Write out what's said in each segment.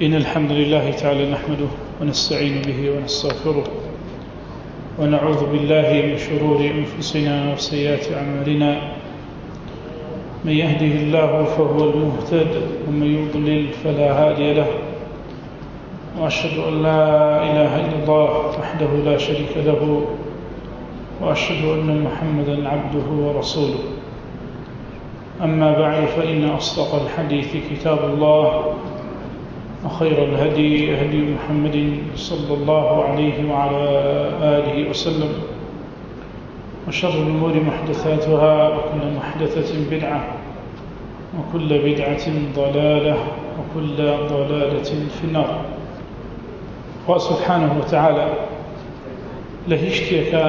إن الحمد لله تعالى نحمده ونستعين به ونستغفره ونعوذ بالله من شرور أنفسنا وسيئات أعمالنا. من يهده الله فهو المهتد ومن يضلل فلا هادي له، وأشهد أن لا إله إلا الله وحده لا شريك له، وأشهد أن محمدا عبده ورسوله. أما بعد، فإن أصدق الحديث كتاب الله، وخير الهدي هدي محمد صلى الله عليه وعلى آله وسلم، وشر الأمور محدثاتها، وكل محدثة بدعة، وكل بدعة ضلالة، وكل ضلالة في النار. وسبحانه وتعالى لهشتك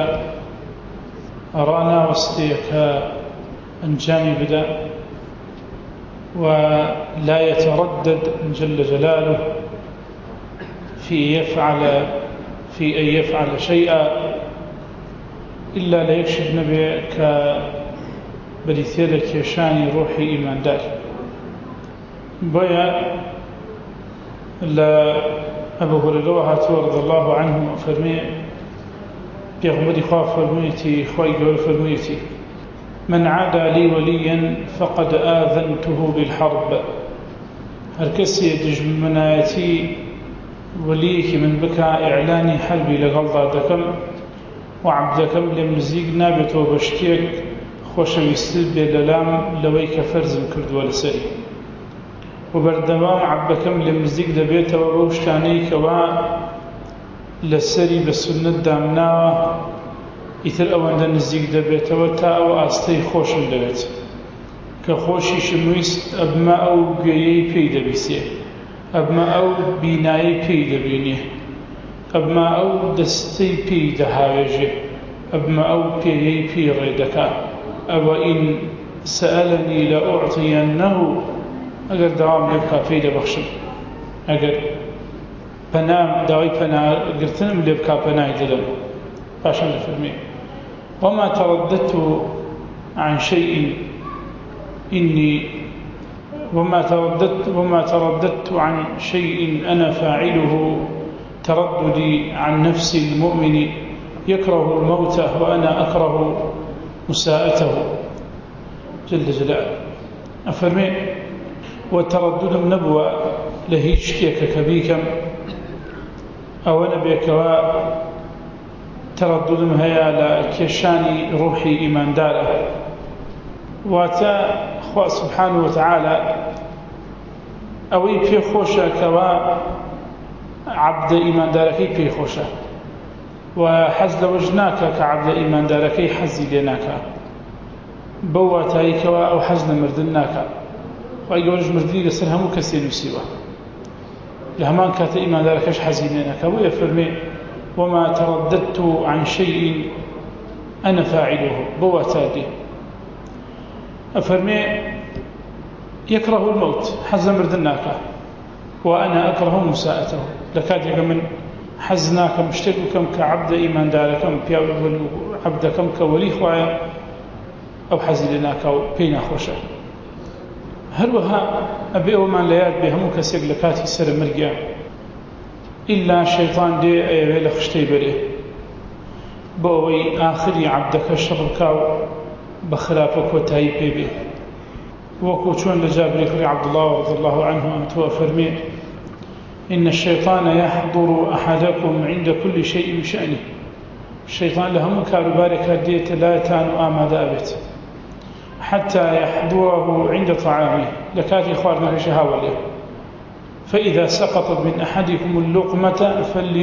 أرانا وستيك أنجامي بدا، ولا يتردد جل جلاله في أن يفعل شيئا إلا ليكشف نبيك بريثيلك يشاني روحي إيمان دار. بويا أبو هريرة رضي الله عنه فرمي بيغمري خواه فرميتي خواهي قول فرميتي: من عادى لي وليا فقد آذنته بالحرب. هركسي يدج منايتي وليك من بكى إعلاني حربي لغلظاتكم وعبدكم لمزيق نابت وبشتيك خوش ويستلبي للام لويك فرز كرد ولسري. وبردوام عبكم لمزيق دبيت وبوشتانيك لسري بالسنة دامناوه ئیتر ئەوەندە نزیک دەبێتەوە تا ئەو ئاستەی خۆشم دەوێت کە خۆشیشم ویست ئەبمە ئەو گوێیەی پێی دەبیسێ، ئەبمە ئەو بینایی پێی دەبینێ، ئەبمە ئەو دەستەی پێی دەهاوێژێ، ئەبمە ئەو پێیەی پێی ڕێدەکا. ئەوە ئین سەئەلەنی لەئوعطیەنەهو، ئەگەر داوام لێ بکا پێی دەبەخشم، ئەگەر داوای پەناگرتنم لێ بکا پەنای دەدەم. پاشان دەفەرمێ: وما ترددت عن شيء عن شيء أنا فاعله ترددي عن نفس المؤمن يكره الموت وأنا أكره مساءته جل جلاله. أفرمي وتردد نبوة لهيشتك كبيكم أو نبيك ترددم هيا لكيشاني روحي إيمان داره. واتا خواه سبحانه وتعالى أوي بي خوشا كوا عبد إيمان داركي بي خوشا، وحزل وجناك كعبد إيمان داركي حزي لناك، بواتاي كوا أو حزل مردناك. وأي وجه مردني لسر همو كسي نسيوه لهمان كات إيمان داركش حزي لناك. ويفرمي: وما ترددت عن شيء أنا فاعله بواتادي. أفرمي يكره الموت حزن مردناك وأنا أكره مساءته. لكاد من حزناك مشتككم كعبد إيمان داركم عبدكم كولي خوايا أو حزنناك أو بين خوشا. هروها أبي أومان لياد بهم كسيق لكاتي سر مرقيا إلا شيطان دي أيوه لخشتي بريه بوي آخري عبدك شركاو بخلافك وتاي بيبي. وكوشون لجابري عبد الله رضي الله عنه أنتوا فرمي: إن الشيطان يحضر أحدكم عند كل شيء بشأنه. الشيطان لهم كاربارك ديت لا تانو آما دابت حتى يحضره عند طعامه. لكاتي خوارنا شهاوة له، فإذا سقطت من أحدكم اللقمة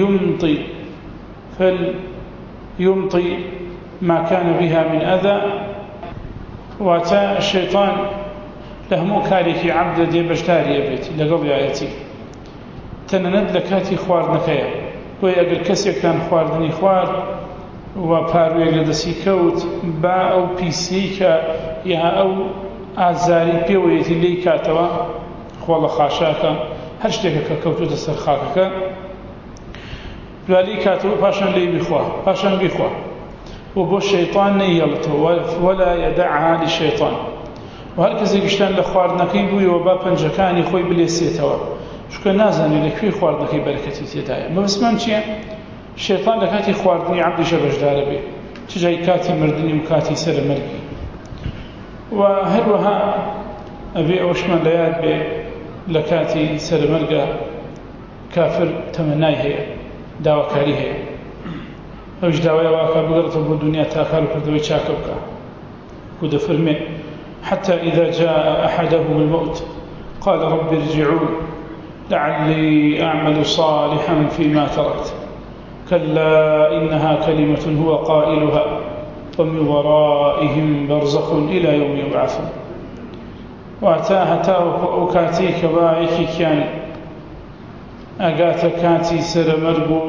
فليمطي ما كان بها من أذى. واتا الشيطان لهمو كاريكي عبد دي بشتاري يبيت لقضي آياتي تنند لكاتي خوار نكايا. ويأقل كسي كان خواردني خوار وباروية لدسي كوت با أو بيسيكا يا أو آزاري بيويتي لي كاتوا خوالله خاشاكا هەر شتێکە کەوتوتە سەر خاکەکە دوایی کاتەوە پاشان لێی بیخوا، پاشان بیخوا و بۆ شەیطان نەیهێڵێتەوە ولا يدعها للشيطان. و هەر کەسێک گشتان لە خواردنەکەی بوویەوە با پەنجەکانی خۆی بلێسێتەوە، چونکە نازانێ لەکوێ خواردنەکەی بەرەکەتی تێدایە. مەبەستمان چییە؟ شەیطان لە کاتی خواردنی عەبدیشە بەشدارە بێ، چ جای کاتی مردنی و کاتی سەرمەرگی. و هەروەها ئەبێ ئەوەشمان لە یاد بێ لە کاتی سەرمەرگە کافر تەمەنای هەیە، داواکاری هەیە، ئەوش داوای واکە بگەڕێتەوە بۆ دنیا تا کار و کردەوەی چاکە بکە. و دەفەرمێ حتى إذا جاء أحدهم الموت قال رب ارجعون لعلي أعمل صالحا فيما تركت كلا إنها كلمة هو قائلها ومن ورائهم برزخ إلى يوم يبعثون. واتاها أو كاتيك بايكي كان ئەگاتە کاتی سەرەمەرگ و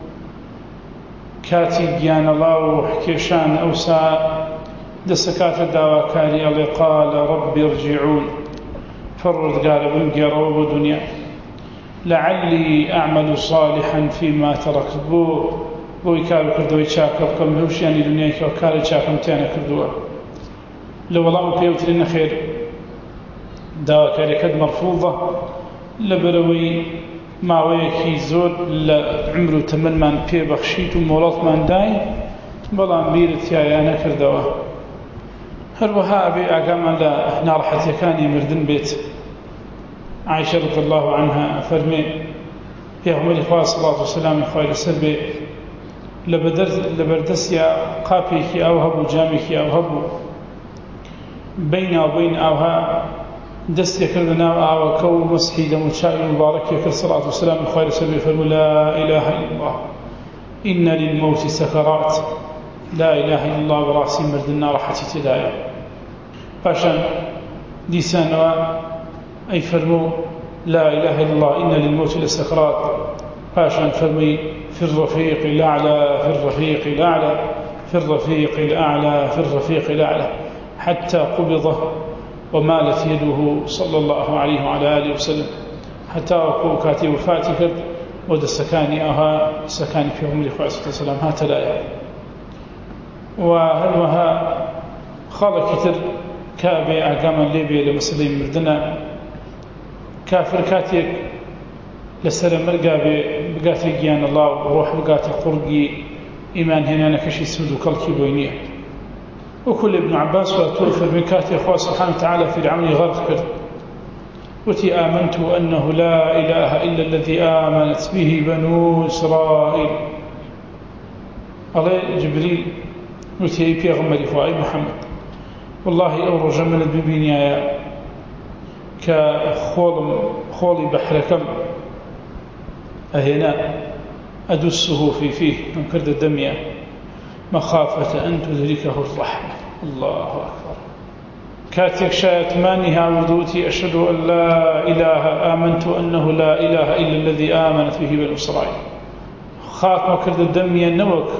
کاتی گیانە ڵاو و ڕوحکێشان ئەوسا دەسەکاتە داواکاری ئەڵێ قال رب ارجعون پەروەردگارە بمگێڕەوە بۆ دنیا لعلي أعمل صالحا فيما تركت بۆی کار و کردەوەی چاکە بکەم لەوشیانی دنیایکەوە کاری چاکەم تیانە کردووە. لە وەڵام پێوترێ نەخێر داواکاریەکەت مەرفوضە لەبەرەوەی ماوەیەکی زۆر لە عمر و تەمەنمان پێبەخشیت و مۆڵەتمان دای بەڵام بیرت تایە نەکردەوە. هەروەها ئەبێ ئاگامان لە ناڕەحەتیەکانی مردن بێت. عایشە رضی الله عنها فەرمێ پێغەمبەری خوا سەڵات و سەلامی خوای لەسەر بێ لە بەردەستیا قاپێکی ئاو هەبوو، جامێکی ئاو هەبوو، بەیناوبەین ئاوها دەستی کرد ناو ئاوەکە و مەسحی دەم و چاوی مبارەکی کرد سەڵات و سەلامی خوای لەسەر بێ فەرموو لا إله إلا الله إن للموت سكرات، لا إله إلا الله بەڕاستی مردن ناڕەحەتی تێدایە. پاشان دیسانەوە ئەی فەرموو لا إله إلا الله إن للموت لسكرات، پاشان فەرمووی في الرفيق الأعلى في الرفيق الأعلى في الرفيق الأعلى في الرفيق الأعلى حتى قبضه ومالت يده صلى الله عليه وعلى آله وسلم حتى وقوع كاتي وفاتي كرد ود السكاني أها سكاني في عمر خواه صلى الله عليه وسلم هات الآية. وهلوها خالق كتر كابي أقاما ليبيا لمسلين مردنا كافر كاتيك لسر مرقا بقاتي جيان الله وروح بقاتي قرقي إيمان هنا نكشي سود وكالكي بوينيه. وكل ابن عباس وتوفر من كاتي أخوة سبحانه وتعالى في العمل غرق كرد وتي آمنت أنه لا إله إلا الذي آمنت به بنو إسرائيل. الله جبريل وتي أي بيغمري فؤاد محمد والله أورج من ببنيايا كخول بحركم أهنا أدسه في فيه من كرد الدمية مخافة أن تدركه الرحمة. الله أكبر. كاتك شايت مانها وردوتي أشهد أن لا إله آمنت أنه لا إله إلا الذي آمنت به بنو إسرائيل. خاتم كرد الدمية نوك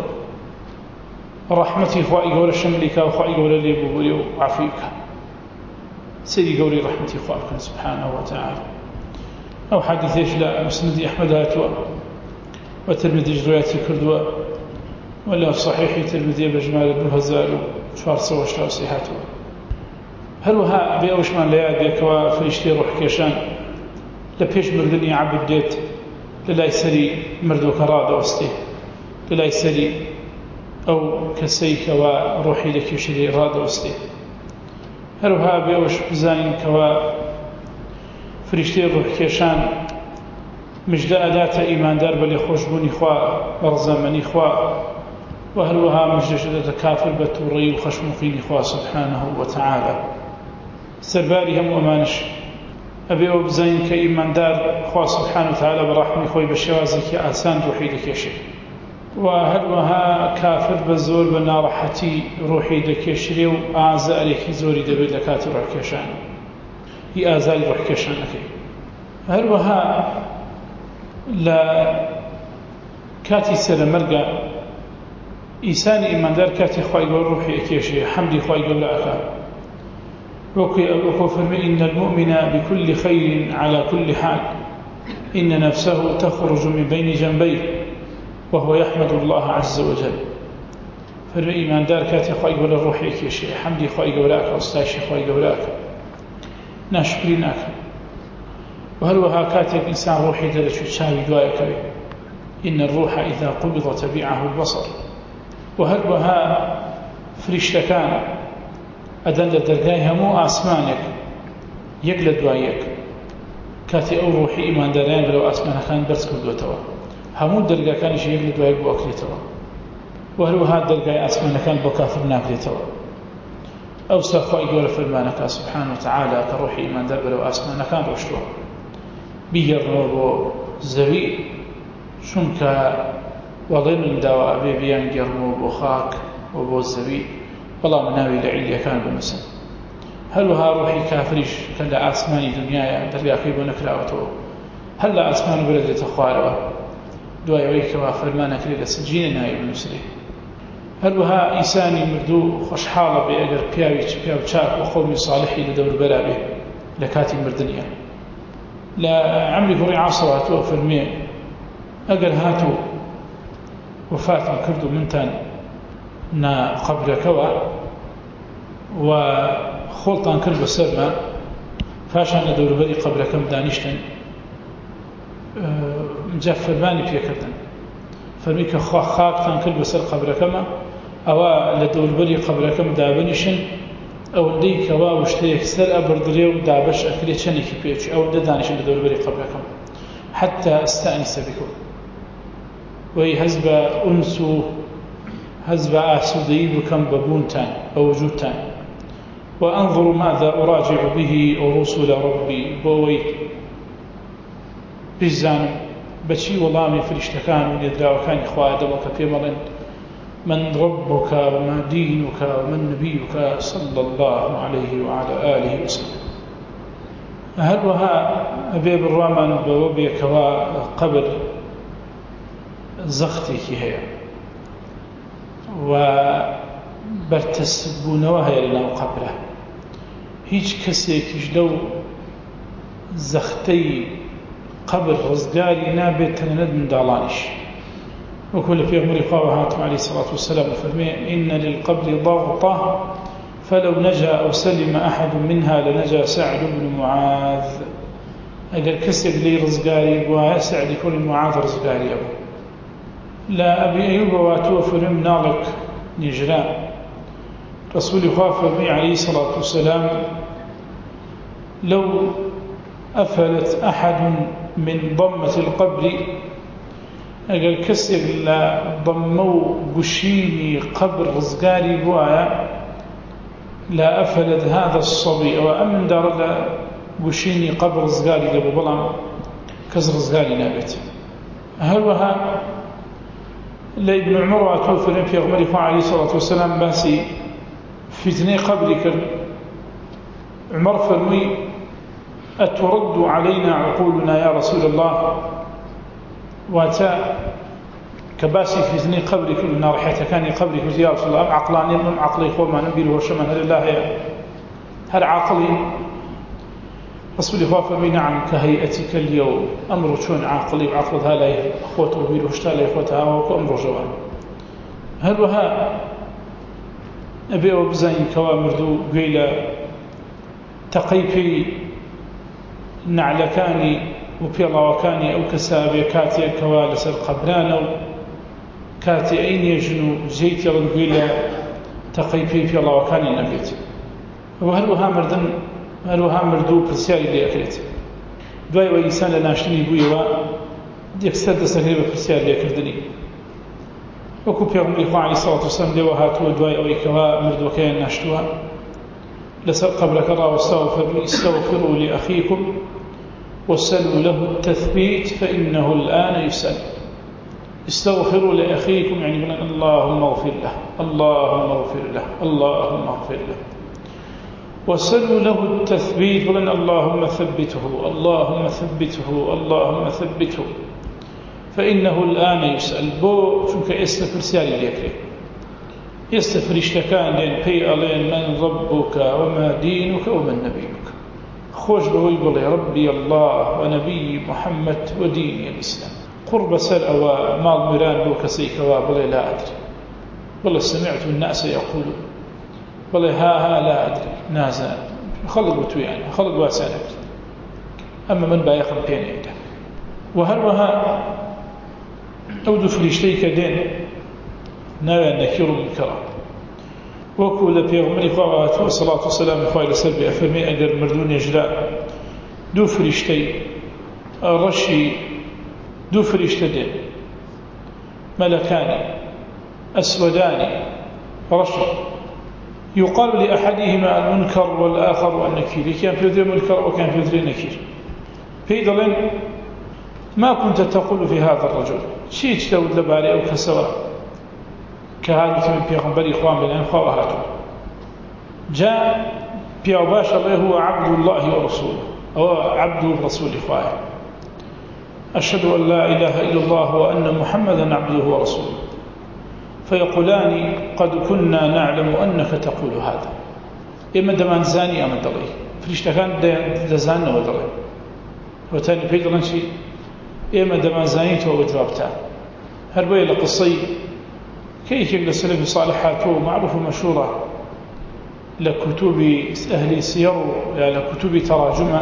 رحمتي خوائي قول الشملك وخوائي قول اللي بقولي وعفيك سيدي قولي رحمتي خوائك سبحانه وتعالى. أو حديث لا مسند أحمد هاتوا وترمذي جرياتي كردوا ولا صحيح ترمذي بجمال ابن هزال وشارس وشارس هاتوا. هەروەها بێ ئەوشمان لە یاد بێکەوە فریشتەی ڕوحکێشان لە پێش مردنی عەبد دێت لە لای سەری مردووەکە ڕادەوەستێ، لە لای سەری ئەو کەسەی کەوا ڕۆحی لە کێشری ڕادەوەستێ. هەروەها بێ ئەوش بزانین کەوا فریشتەی ڕوحکێشان مژدە ئەداتە ئیماندار بە لێخۆشبوونی خوا بە ڕەزامەنی خوا و هەروەها مژدەش ئەداتە کافر بە تووڕەیی و خەشموقینی خوا سبحانه وتعالى. سەرباری هەموو ئەمانش ئەبێ ئەوە بزانین کە ئیماندار خوا سبحانه وتعالى بە ڕەحمی خۆی بە شێوازێکی ئاسان ڕوحی دەکێشێت و هەروەها کافر بە زۆر بە ناڕەحەتی ڕوحی دەکێشرێ و ئازارێکی زۆری دەبێت لە کاتی ڕوحکێشان هی ئازاری ڕوحکێشانەکەی. هەروەها لە کاتی سەرمەرگە ئیسانی ئیماندار کاتی خوای گەورە ڕوحی ئەکێشێ حەمدی خوای گەورە ئەکا وەکو فەرمێ إن المؤمن بكل خير على كل حال إن نفسه تخرج من بين جنبيه وهو يحمد الله عز وجل. فەرمێ ئیماندار کاتی خوای گەورە ڕوحی ئەکێشێ حەمدی خوای گەورە ئەکا وستایشی خوای گەورە ئەکا ناشکری ناکە وهروها كاتب إنسان روحي درجة شاوي دوايك إن الروح إذا قبض تبعه البصر وهروها فريشتكان أدن لدرقاي همو آسمانك يقل دوايك كاتي أو روحي إيمان داريان بلو آسمان كان برس كردوتوا همو درقا كان يشي يقل دوايك بو أكليتوا وهروها درقاي آسمان كان بو كافر ناكليتوا أو ساخوا يقول فرمانك سبحانه وتعالى كروحي إيمان دار بلو آسمان كان روشتوا بيجرمو زوي شونك وڵێ من داوە ئەبێ بیان گەڕمەوە بۆ خاک و بۆ زەوی بەڵام ناوی لە عیلیەکان بنووسن هەروەها ڕوحی کافریش کە لە ئاسمانی دنیایە دەرگاکەی بۆ نەکراوەتەوە هەر لە ئاسمان بردرێتە خوارەوە دوای ئەوەی کەوا فەرمانەکرێت لە سجینە ناوی بنووسرێ هەروەها ئینسانی مردوو خۆشحاڵە بێ ئەگەر پیاوی پیاو چاک و خۆمی ساڵحی لە دەوروبەرا بێ لە کاتی مردنیە لە عەمری کوڕی عاصەوە هاتووە فەرمێ ئەگەر هاتوو وفاتم كردو منتان نا قبركوا وخلطان كرد بسرما فاشان دور بري قبركم دانشتن مجاف فرماني بيه كردن فرميك خاكتان كرد بسر قبركما او لدور بري قبركم دابنشن او ديك وشتيك سر ابردريو دابش اكلي چنيكي بيچ او دانشن لدور بري قبركم حتى استأنس بكم وهي هزب أنسو هزب آسودي بكم ببونتان بوجودتان وأنظر ماذا أراجع به رسل ربي بوي بزانم بشي والله فرشتكان وليدرا وكان إخوة آدمك في مرن من ربك وما دينك ومن نبيك صلى الله عليه وعلى آله وسلم هلوها أبي بالرمان بوبيك وقبر زەختێکی هەیە و بەرتەسبوونەوە هەیە لەناو قەبرە هیچ کەسێکیش لەو زەختەی قەبر ڕزگاری نابێت تەنانەت منداڵانیش وەکو لە پێغمبەری خوا هاتووە عەلەیهی سەڵاتو وسەلام فەرمێ إن للقبر ضغطة فلو نجا أو سلم أحد منها لنجا سعد بن معاذ ئەگەر کەسێک لێی ڕزگاری بوایە سعدی کوڕی معاذ ڕزگاری ئەبوو لا أبي أيوب واتوفر منالك نجران رسول الله فرمي عليه الصلاة والسلام لو أفلت أحد من ضمة القبر أقل كسر لا ضموا بشيني قبر رزقاري بوايا لا أفلت هذا الصبي وأمن دار لا بشيني قبر رزقاري لبو بلام كسر رزقاري نابت هلوها لابن عمر واتوفر في غمره عليه الصلاة والسلام باسي فتنة قبرك عمر فرمي أترد علينا عقولنا يا رسول الله واتا كباسي فتنة قبرك لنا رحيت كان قبرك يا رسول الله عقلاني من عقلي وما نبيل وشمن هل الله هل عاقلي رسول الله فرمي نعم كهيئتك اليوم أمر شون عاقلي وعقلها لا أخوته بيل وشتا لا أخوتها وأمر جوان هروها أبي وبزين كوامردو قيل تقيبي نعلكاني وبيلا وكاني أو كسابي كاتي كوالس القبران أو كاتي أين يجنو جيت يرد قيل تقيبي بيلا وكاني نبيت وهروها مردن هەروەها مردوو پرسیاری لێ ئەکرێت دوای ئەوەی ئینسان لە ناشتنی بوویەوە یەکسەر دەسەکرێت بە پرسیار لێکردنی وەکو پێغەمبەری خوا عەلەیهی سەڵاتو وسەلام لێوە هاتووە دوای ئەوەی کەوا مردووەکەیان ناشتووە لەسەر قەبرەکە ڕاوەستاوە فەرمووی استەغفروا لأخيكم وسلوا له التثبيت فإنه الآن يسأل استغفروا لأخيكم يعني من اللهم اغفر له اللهم اغفر له اللهم اغفر له وسلوا له التثبيت ولن اللهم ثبته اللهم ثبته اللهم ثبته فإنه الآن يسأل بو شنك يستفر سياري ليكري يستفر اشتكان لين بي ألين من ربك وما دينك ومن نبيك خوش بوي بلي ربي الله ونبي محمد ودين الإسلام قرب سر أو مال مران بو كسيك وابلي لا أدري والله سمعت الناس يقولون والله ها لا أدري نازل خلق وتويان خلق واسانك أما من بايخم بين إيدا وهروها أود فريشتيك دين ناوي نكير منكرا وكو لبيغمري خواه والصلاة والسلام خواه لسلبي أفرمي أقر مردون يجلاء دو فريشتي الرشي دو فريشتي دين ملكان أسودان رشي يقال لأحدهما المنكر والآخر النكير كان في ذي منكر وكان في ذي نكير فيدلين ما كنت تقول في هذا الرجل شيء تود لبالي أو كسوى كهذا من بيغمبري إخوان بين خواهاته جاء بيوباش الله هو عبد الله ورسوله أو عبد رسول إخوانه أشهد أن لا إله إلا الله وأن محمدا عبده ورسوله فيقولان قد كنا نعلم أنك تقول هذا إما دمان زاني أما دلي فريشتكان دزان ودلي وتاني في دلن شيء إما دمان زاني تو وجوابتان هربي لقصي كيف للسلف صالحاته معروف مشهورة لكتب أهل السير لكتب تراجم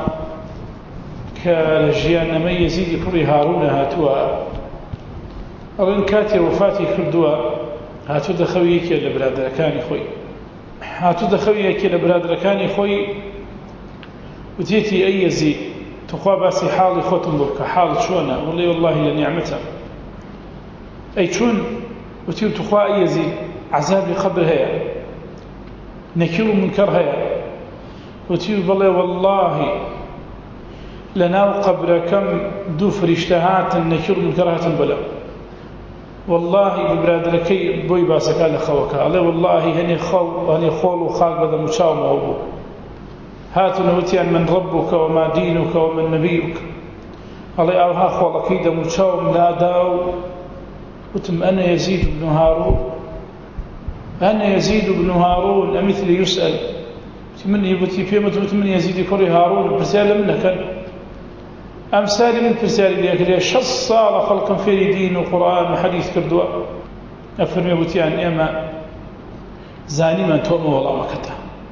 كالجيان من يزيد كري هارون هاتوا أظن كاتي وفاتي كردوا هاتو دخويك يا لبرادركاني خوي هاتو دخويك يا لبرادركاني خوي وتيتي أي يزيد تقوى باسي حالي خوتن بك حال شونا والله لنعمته أي شون وتيو تقوى أي يزيد عذابي قبر هيا نكير منكر هيا وتيو بالله والله لناو قبر كم دو فريشتهات نكير منكرهات البلاء والله ببرادركي بوي باسك على خوكا الله والله هني خول وخال بدا مشاوم وهو هاتوا نوتيان من ربك وما دينك ومن نبيك الله أوها خولك إذا مشاوم لا داو وتم أنا يزيد بن هارون أنا يزيد بن هارون أمثل يسأل من يبتي في متمت من يزيد كري هارون برسالة منك أمثال من برسالة ليك شص صار خلقا في دين وقرآن وحديث كردوا أفرمي بتي عن إما زاني من توم والله مكته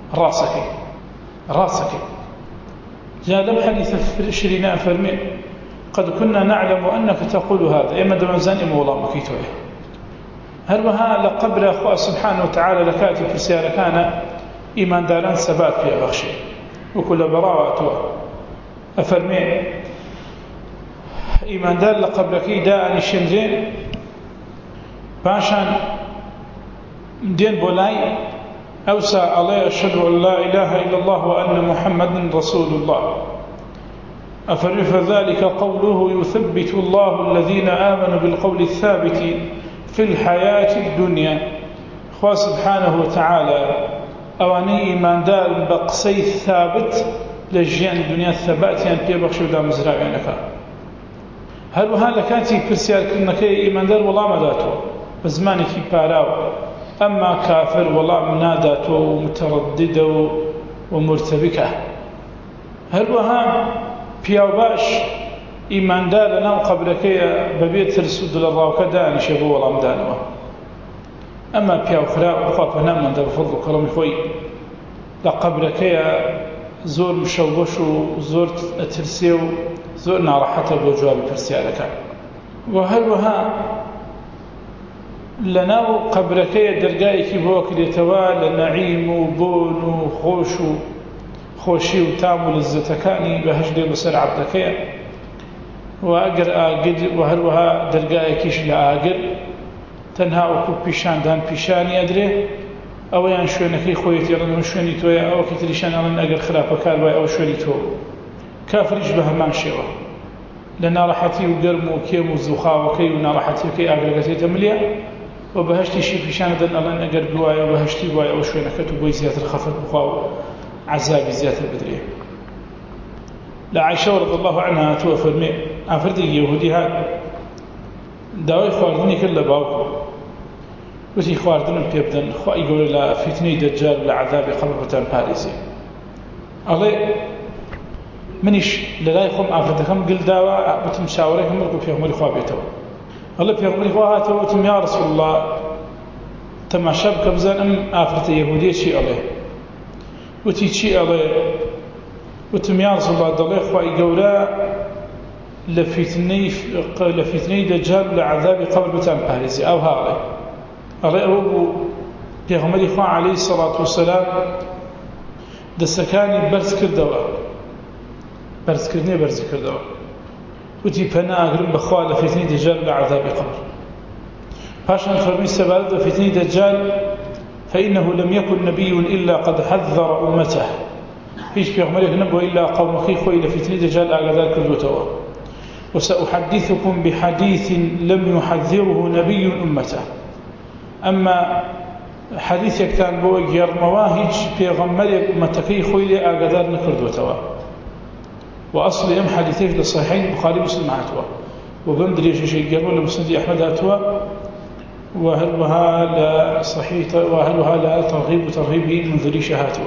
راسك جاء لم حديث في شرينا أفرمي قد كنا نعلم أنك تقول هذا إما دم زاني والله مكيتوه هل وها لقبل أخوة سبحانه وتعالى لكاتب في سيارة كان إيمان داران سبات في بخشي وكل براءة أفرمي إيمان دار لقبلك داء الشمزين باشان دين بولاي أوسى عليه أشهد أن لا إله إلا الله وأن محمد رسول الله أفرف ذلك قوله يثبت الله الذين آمنوا بالقول الثابت في الحياة الدنيا أخوة سبحانه وتعالى أواني إيمان دار بقصي الثابت لجيان الدنيا الثبات يعني بيبخشوا دام زراعينك هل وهذا كانت برسيال كلمة إيمان دار والله ما داتو بزمانك باراو أما كافر والله مناداته ومتردده ومرتبكه هل وها بياوباش إيمان دار لنا قبلك ببيت ترسود للراوكة داني شبه والله مدانوه أما بياو خراء وفاق هنام من دار فضل كرم خوي لقبلك زور مشوش وزور ترسيو زور نارحته بوجواب برسيالك وهل وها لناو قبركي درقائك بوكل يتوالى نعيم وبون وخوش خوشي وتام للزتكاني بهجد بسر عبدكي وأقر آقد وهروها درقائكيش لآقر تنها وكو بيشان دان بيشاني أدري أو يعني شوينكي خويت يرن شويني تويا أو كتريشان أرن أقر خلافة كالباي أو شويني تو كافر يشبه مان شيوه لنا راحتي وقرم وكيم وزخاوكي ونا راحتي وكي أقرقتي تمليا وبهشتي شي بيشان دان أرن أقر بوايا وبهشتي بوايا أو شوينكتو بوي زيادة الخفت بخاو عذاب زيادة البدرية لعائشة رضي الله عنها توفر أفردي يهودي هذا داوي خواردني كله باوكو وتي خواردن بيبدن خوا يقول لا فتني دجال لعذاب قبرتان باريسي الله منيش للا يخم أفردكم قل داوا بتمشاوركم مرقوا في عمر خوا بيتو الله في عمر خوا هاتو وتم يا رسول الله تماشى بكبزان أم أفرد يهودية شيء الله وتي شيء الله وتمياز بعد الله إخوائي قولا لفتني دجال لعذاب قبر بتام بارزي أو هذا أرأيه بيغمر إخوان عليه الصلاة والسلام دسكاني برز كردوا برز كردني برز كردوا وتي بنا أقرب بخوا لفتني دجال لعذاب قبر فاشان فرمي السبالة فتني دجال فإنه لم يكن نبي إلا قد حذر أمته فيش بيغمر نبوه إلا قوم خيخوا إلى فتني دجال أقدار كردوا وسأحدثكم بحديث لم يحذره نبي أمته أما حديث يكتان بو يرمواهج بيغمر أمتكي خويلي أقدار نكردوتوا وأصل يم حديثيش للصحيحين بخاري مسلم عتوا وبمدري شيء يقروا لمسند أحمد عتوا وهلها لا صحيح وهلها لا ترغيب وترهيب منذري شهاتوا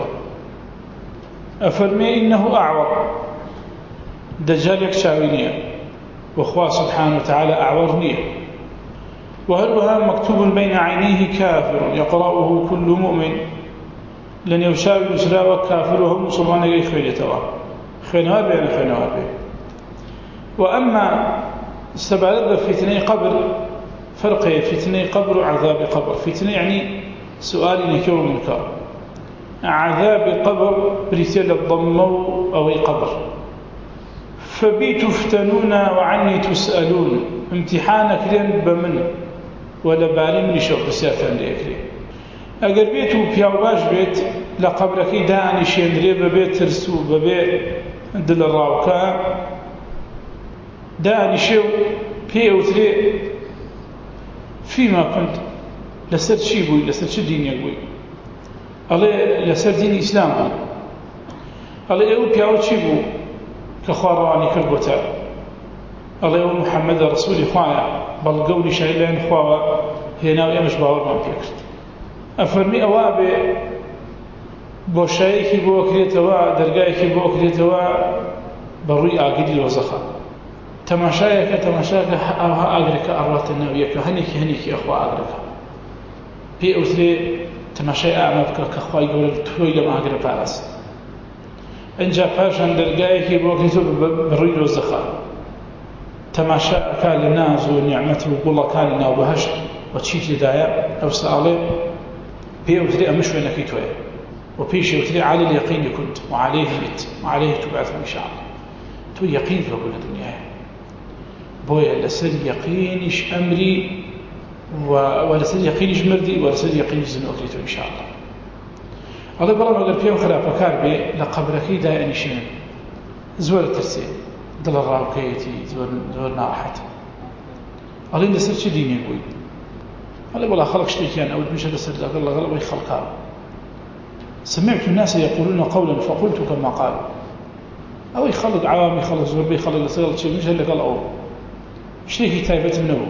أفرمي إنه أعور دجال يكشاوينيا وأخوة سبحانه وتعالى أعورنيا وهلها مكتوب بين عينيه كافر يقرأه كل مؤمن لن يشاوي سلاوة كافر وهم مسلمان يجي خيلتوا خينوار بين خينوار بين وأما استبعد فتنة قبر فرق فتنة قبر وعذاب قبر فتنة يعني سؤال نكو منكر عذاب قبر بريتل الضمو أو قبر فبي تفتنون وعني تسألون امتحانك لين بمن ولا بالي من شوق بسيافة ليكري أقل بيتو بياوباش بيت لقبرك داني شيندري ببيت ترسو ببيت دل الراوكا داني شو بيوتري فيما كنت لسر شي بوي لسر شي دين يقوي الله لسر دين إسلام الله يقول بياوت شي بو كخواراني كربوتا الله يقول محمد رسول خوايا بل قولي شايلين خواوا هنا ويمش باور ما بيكرت أفرمي أوابي بوشايكي بوكريتوا درقايكي بوكريتوا بروي آقدي الوزخة تماشايك أوها أقرك أرات النوية هنيكي أخوة أقرك في أوثري تماشاي أعمبك كأخوة يقول توي لما أقرب عرس إنجا باشان درقايكي بوكريتوا بروي الوزخة تماشا كان للناس ونعمته وقول كان لنا وبهشت وتشيت لدايا أو سألي بي أوتري أمشوي نكيتوي وبيش أوتري على اليقين كنت وعليه مت وعليه تبعث إن شاء الله تو يقين في كل الدنيا بويا لسر يقينش أمري ولسر يقينش مردي ولسر يقينش زنوكريتو إن شاء الله الله بلا ما قال فيهم خلاف كار بي لقبركي دايا نشين زور الترسيل دل الراوكيتي زور ناحت الله لسر شي دين يقول الله ولا خلق شتيكان أو مش لسر الله غلب يخلقها سمعت الناس يقولون قولا فقلت كما قال أو يخلق عوام يخلق زور يخلق لسر شيء مش اللي قال أو شيء تايفة منه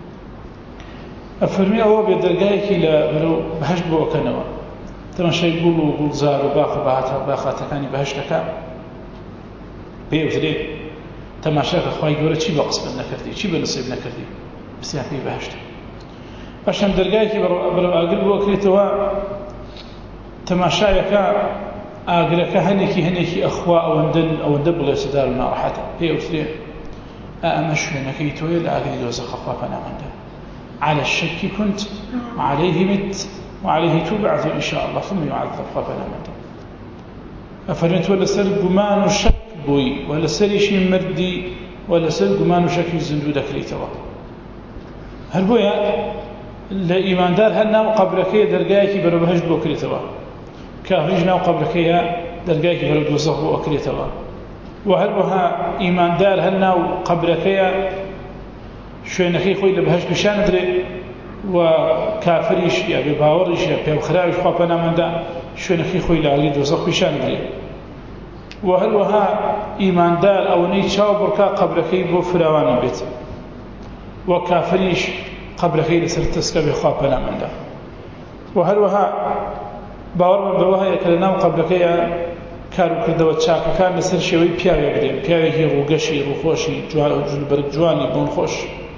أفرمي أو بيدرجايك إلى برو بهش بو كنوا تمشي يقولوا قول زار باخاتها كاني بهشتك بيوتري تماشاك أخوي يقول شيء بقص نكردي شيء بنصيب نكردي بس يعني بهشت عشان درجايك برو أقرب وكريتوا تماشاك أقرك هنيكي أخوة أو ندبل سدار ما راحته بيوتري أمشي نكيتوا إلى أقرب وزخ أخوة فأنا عنده على الشك كنت وعليه مت وعليه تبعث إن شاء الله ثم يعذب فأنا عنده أفرنت ولا سر قمان الشك بوي ولا سر شيء مردي ولا سر قمان شك زندودك ليتوا هل بويا لإيمان دار هل ناو قبركية درقايك برو بهج بو كريتوا كافرج ناو قبركية درقايك برو دوزخ بو كريتوا وهل بها إيمان دار هل ناو قبركية شوينكي خوي لبهج بشان دري وكافريش يا بباوريش يا بخرايش خوابنا من دا شوينكي خوي لعلي دوزخ بشان دري وهل وها إيمان دار أو نيتشاو بركا قبركي بو فراوان بيت وكافريش قبركي لسرتسك بخوابنا من دا وهل وها باور من بوها يكلنام قبركي كارو كردو تشاكا كان لسر شوي بياوي قديم بياوي هي روغشي روخوشي جلبرك جواني بون خوش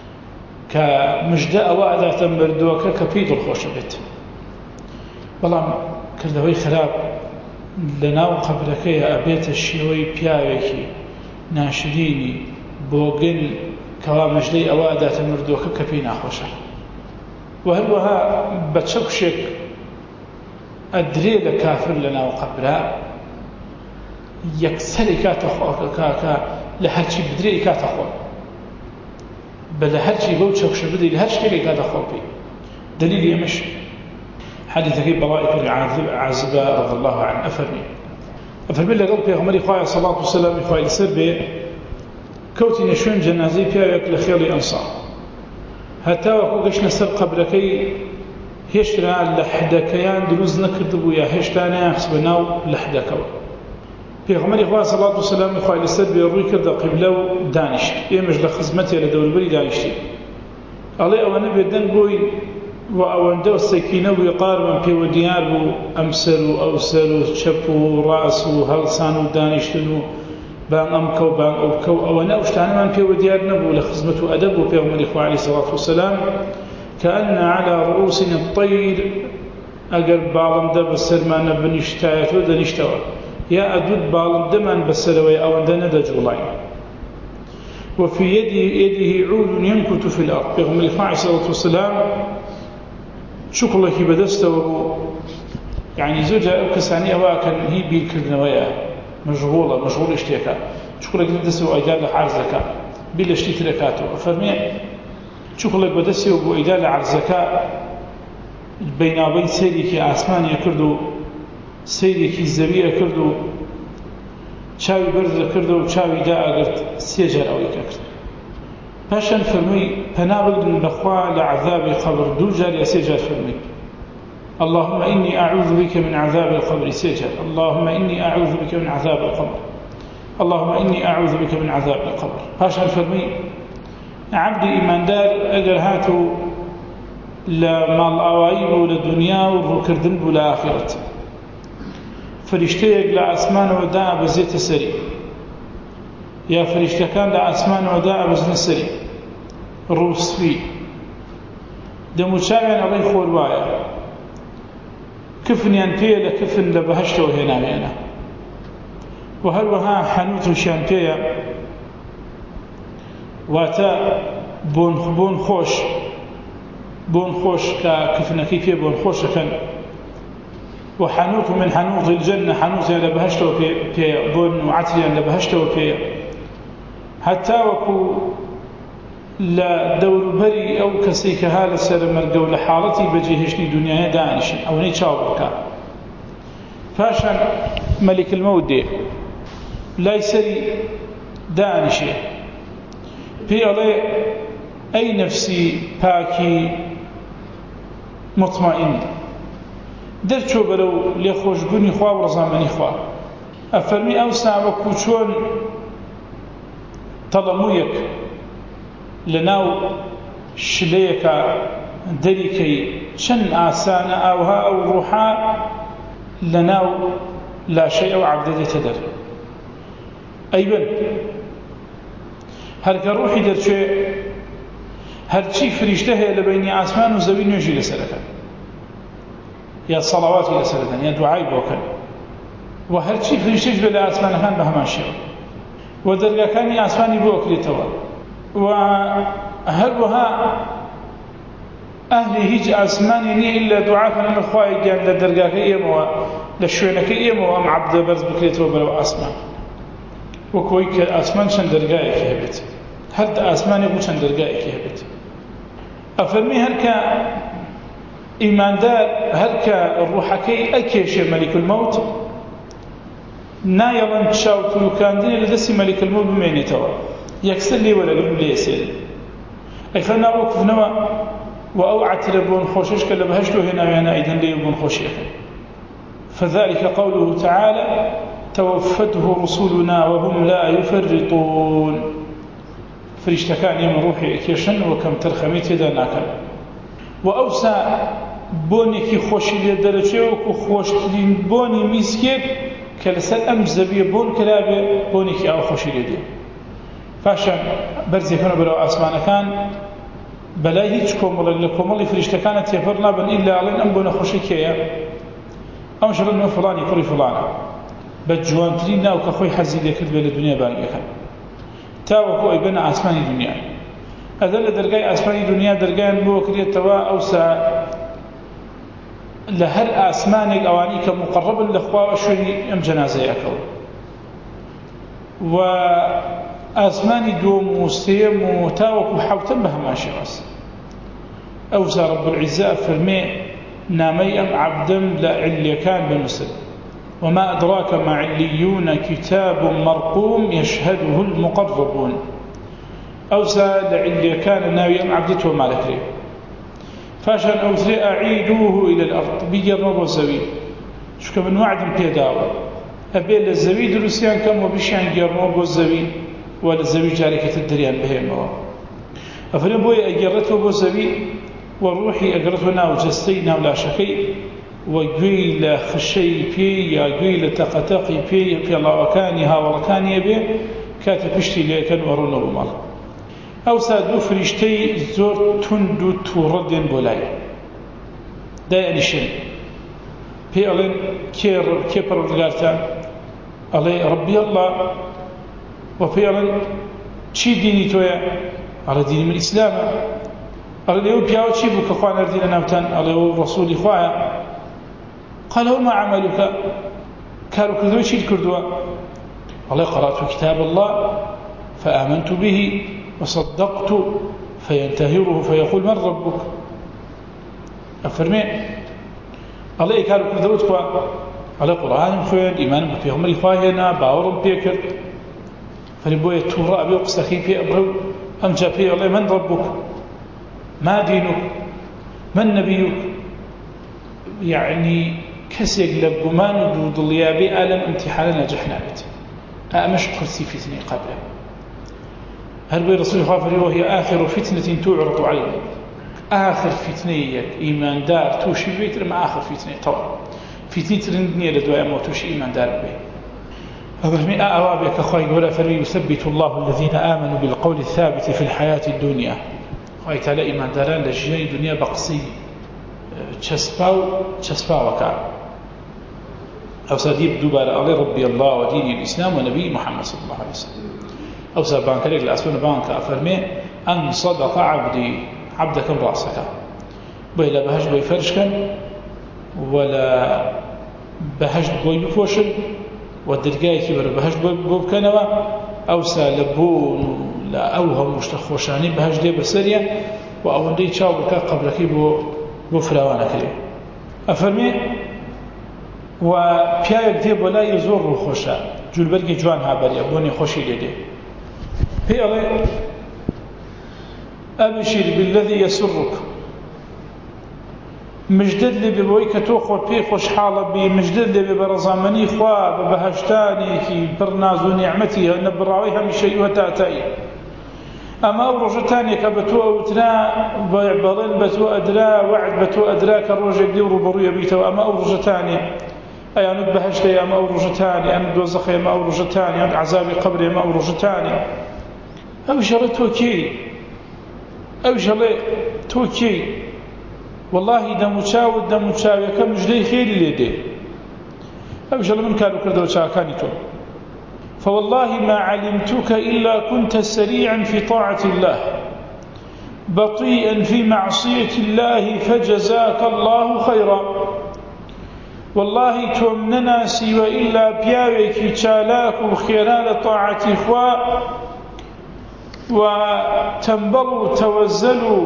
كمجدأ وعدة مردوكا كبيد الخوش بيت بلام كردوي خراب لەناو قەبرەکەیە ئەبێتە شێوەی پیاوێکی ناشرینی بۆگن کەوا مەژدەی ئەوە ئەداتە مردووەکە کە پێی ناخۆشە و هەروەها بە چەکشێک ئەدرێ لە کافر لەناو قەبرە یەکسەری کاتە خۆکە لە هەرچی بدرێ کاتە خۆ بە لە هەرچی بەو چەکشە بدەی لە هەر شتێکی کاتە خۆ پێی دلیلی ئەمەش حديث براء بن عازبة رضي الله عنه أفرمي لقل بيغمري خواهي صلى الله عليه وسلم خواهي لسربي كوتي نشوين جنازي بيايك لخيالي أنصار هتا وكو قشنا سر قبركي هشترا لحدكيان دروز نكردبو يا هشتانا يخصبناو لحدكو بيغمري خواهي صلى الله عليه وسلم خواهي لسربي روي كرد قبلو دانشت إيمج لخزمتي لدول بري دانشتي علي أو نبي الدن بوي وأوندو السكينة ويقار من بيو ديار أمسل وأوسل وشب ورأس وهلسان ودانشتن بان أمكو بان أوكو أو نوشتان من بيو ديار نبو لخزمة أدب وبيغ ملك عليه الصلاة والسلام كأن على رؤوسنا الطير أقل بالم دا بسر ما نبنشتايتو دنشتوا يا أدود بالم دمان بسروي أوندنا دا جولاين وفي يده عود ينكت في الأرض بيغ ملك عليه الصلاة والسلام شكلك بدسته يعني زوجة أو كسانية واكن هي بيركردنويا مشغول اشتياكا شكلك بدسته وإيدال عرزك بلا اشتيت ركاته فرمي شكلك بدسته وإيدال عرزك بين سيرك آسمان يكردو سيرك الزبير يكردو شاوي برز يكردو وشاوي داء قرد سيجر أو يكرد باشن فرمي پنابد لخوا لعذاب القبر دوجار يا سيجار فرمي اللهم إني أعوذ بك من عذاب القبر سيجار اللهم إني أعوذ بك من عذاب القبر اللهم إني أعوذ بك من عذاب القبر باشن فرمي عبدي إيمان دار أجر هاتو لمال أوايب للدنيا والركردن بالآخرة فرشتيك لأسمان وداء بزيت سري يا فرشتة كان لأسمان وداء بزن سري روسفي دموشاوين علي خوروايا كفن ينبيه لكفن لبهشته هنا بينا وهلوها حنوت شانبيه واتا بون خوش ككفنكي فيه بون خوش كان وحنوت من حنوت الجنة حنوت لبهشته في بون وعتريا لبهشته في حتى وكو لا دور بري أو كسيك هذا سر مرقو لحالتي بجيهشني دنيا دانش أو نيتشاوركا فاشان ملك الموت دي لا يسري دانش في علي أي نفسي باكي مطمئن درچو بلو ليخوش بني خوا ورزامني خوا أفرمي أوسع وكوشون تەڵەموویەک لەناو شلەیەکە دەریکەی چەند ئاسانە ئاوها ئەو ڕوحا لەناو لاشەی ئەو عەبدە دێتە دەر ئەیبن هەرکە ڕوحی دەرچوێ هەرچی فریشتە هەیە لە بەینی ئاسمان و زەوی نوێژی لەسەرەکەن یا سەڵاواتی لەسەرەکەن یا دوعای بۆکەن و هەرچی فریشتەش بێ لە ئاسمانەکان بە هەمان شێوە ودرجكاني أسفاني بوكليتوا وهروها أهلي هيج أسماني ني إلا دعاء من الخواي جان لدرجاك إيموا لشوينك إيموا أم عبد برز بكليتوا بلو أسمان وكويك أسمان شن درجائك هبت هل أسماني بو شن درجائك هبت أفرمي هلك إيمان دار هلك الروحكي أكيش ملك الموت نايلان تشاوتو كاندين لدسي ملك الموت بمينيتوا يكسر لي ولا قلم لي يسير أي خلنا أوقف نوا وأوعت لبون خوشش كلا بهشتو هنا وهنا أيضا لي بون خوشيخ فذلك قوله تعالى توفته رسولنا وهم لا يفرطون فريشتكان يوم روحي إكيشن وكم ترخميت يدا ناكل وأوسع بونيكي خوشي لي درجه وكو خوشتلين بوني ميسكيب كالسال أم زبية بون كلابي بونيكي أو خوشي لي دي فاشان برزي كانوا بلو أسمان كان بلاي هيج كومل لكومل فريشتا كانت يفرنا بن إلا علين أم بون خوشي كيا أم شرن من فلان يقول فلانا بجوانترين ناو كخوي حزي لكرد بين الدنيا بانيكا تاوكو ابن اسماني دنيا هذا درجاي اسماني دنيا درجان بو كريت توا اوسع لهر اسمانك اواني كمقرب للاخوه شوي ام جنازه ياكل و اسماني دوم وسيم وتاوكو حوتم بها ماشي راس اوسع رب العزه فرمي نامي ام عبدم لعلي كان بنسل وما أدراك ما عليون كتاب مرقوم يشهده المقربون أوسى لعلي كان ناويا عبدته وما لكري فاشان أوثري أعيدوه إلى الأرض بيجرنوب الزويد شو كمن وعد بيداوة أبي الزويد روسيان كم وبيشان جرنوب الزويد ولا الزويد جارك تدريان بهم أفرين بوي أجرته بالزويد وروحي أجرتنا وجستينا ولا شكي وقيل خشي بي يا قيل تقتقي بي الله وكانها وركاني بي كاتب اشتي ليكن ورونه بمال او سادو فريشتي زور تندو توردين بولاي دا يعني شن بي ألين كيبر الغارتا علي ربي الله وفي ألين چي ديني تويا على دين من الإسلام على ليو بياو چي بو كخوانا ردين ناوتان على رسولي خوايا قال وما عملك كانوا كذو شيء كردوا الله قرأت كتاب الله فآمنت به وصدقت فينتهره فيقول من ربك أفرمي الله كانوا كذو تقوى على قرآن فين إيمان بفيهم الفاهنا باورم بيكر فنبوي التوراء بيقصخي في أبرو أم جابي الله من ربك ما دينك من نبيك يعني كسيق لقمان ودوليابي ألم امتحاننا جحنا بيت أمش قرسي فتنة قبله هل بي رسول الله فريه وهي آخر فتنة تعرض عليه آخر فتنة إيمان دار توشي بيت لما آخر فتنة طبعا فتنة رندنية لدواء موتوشي إيمان دار به أبرمي أعوابك أخوي ولا فريه يثبت الله الذين آمنوا بالقول الثابت في الحياة الدنيا خواهي تعالى إيمان داران لجيان الدنيا بقصي چسپاو وكا أو ساديب دوباره علي ربي الله ودين الإسلام ونبي محمد صلى الله عليه وسلم أو سابانكريك الأسفل بانك أفرمي أن صدق عبدي عبدك رأسك بيلا بهجد بوي فرشكا ولا بهجد بوي بفوشل والدرقاي كبر بهجد بوي بكنوا أو سالبون لا أوهم مشتخوشاني بهجد بسرية وأوندي تشاو بكا قبلكي بو فراوانا كريم أفرمي وبيايك دي بولا يزور خوشا جولبرگي جوان هابريا بوني خوشي لدي بيالي أبشر بالذي يسرك مجدد لي ببويك توخو بي خوش حالة بي مجدد لي ببرزامني خواه ببهشتاني كي برناز ونعمتي نبراويها من شيء وتأتي أما أورجتاني كبتو أوتنا بلين بتو أدرا وعد بتو أدرا كالروجة دي وربروية بيتو أما أورجتاني أي أنا بهشتي أما أورجتاني أنا دوزخي أما أورجتاني أنا عذابي قبري أما أورجتاني أو شغلة توكي والله دموشاوي كم جدي خيري ليدي أو شغلة من كانوا كردوا شاكاني تو فوالله ما علمتك إلا كنت سريعا في طاعة الله بطيئا في معصية الله فجزاك الله خيرا والله تومننا سوى إلا بياوك تشالاك وخيران طاعة إخوة وتنبلوا توزلوا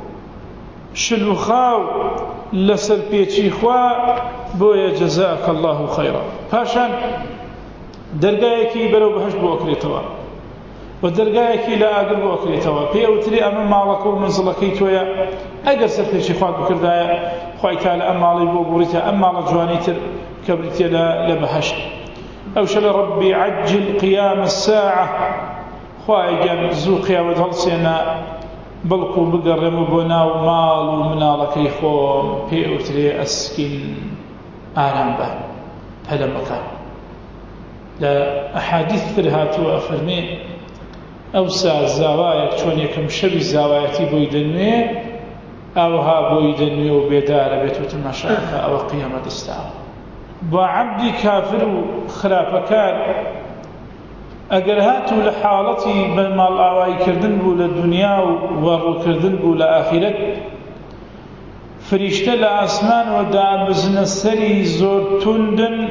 شلوخاو لسر بيتي إخوة بويا جزاك الله خيرا فاشان درجايكي بلو بهش بوكريتوا ودرجايكي لا أقل بوكريتوا في أوتري أمام مالك ومنزلكي تويا أقل سرتي شيخوات بكردايا خوي تعالى أما علي بوغوريتا أما على جوانيتر كبرتي لا بهش أو شل ربي عجل قيام الساعة خوي جان زو قيامة هلسينا بلقو بقرم بنا ومال ومنالكي خوم في أوتري أسكن آرام به هذا مكان لا أحاديث فرهاتو أفرمي أوسع الزوايا چون يكم شبي الزواياتي بويدنوي أوها بويدنوي وبيدار بيتو تماشاك أو قيامة استعام بعبد كافر خلاف كان أجرهات لحالتي بالمال آواي كردن بولا الدنيا وورو كردن بولا آخرت فريشتة لأسمان ودابزن السري زور تندن